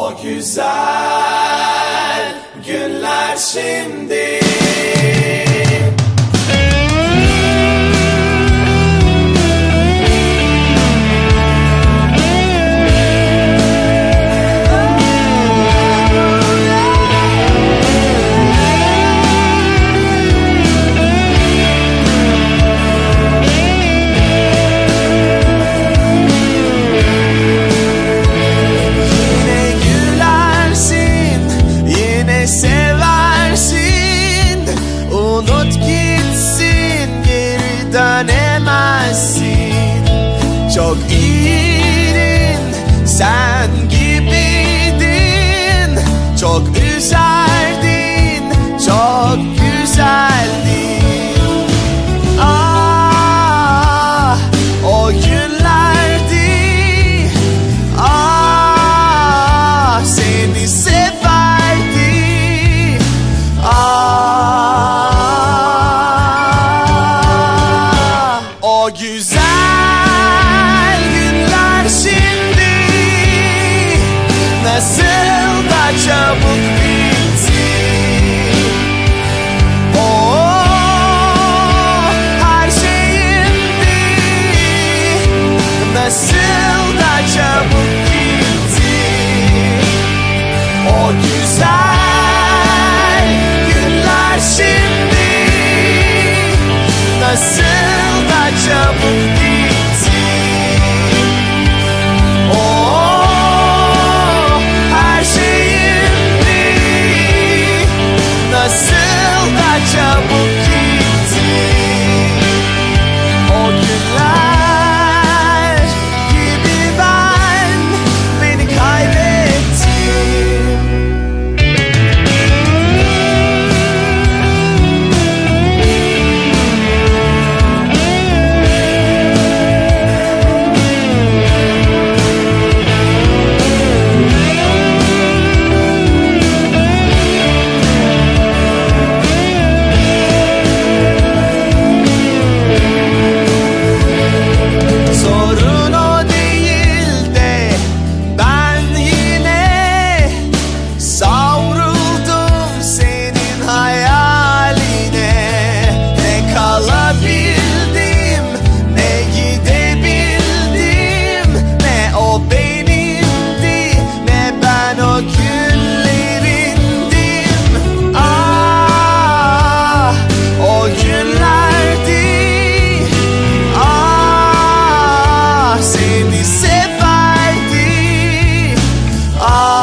O güzel günler şimdi. Seversin, unut gitsin, geri dönemezsin. Çok iyiydin, sen gibiydin. Çok üzerdin, çok güzeldin. Ah, o günlerdi. Ah, seni severdim. O güzel günler şimdi nasıl da çabuk bitti. Oh, her şeyimdi, nasıl da çabuk gitti. O güzel günler şimdi nasıl da çabuk gitti. Oh, her şeyimdi, nasıl da çabuk gitti. O günler gibi beni kaybettim. Ah,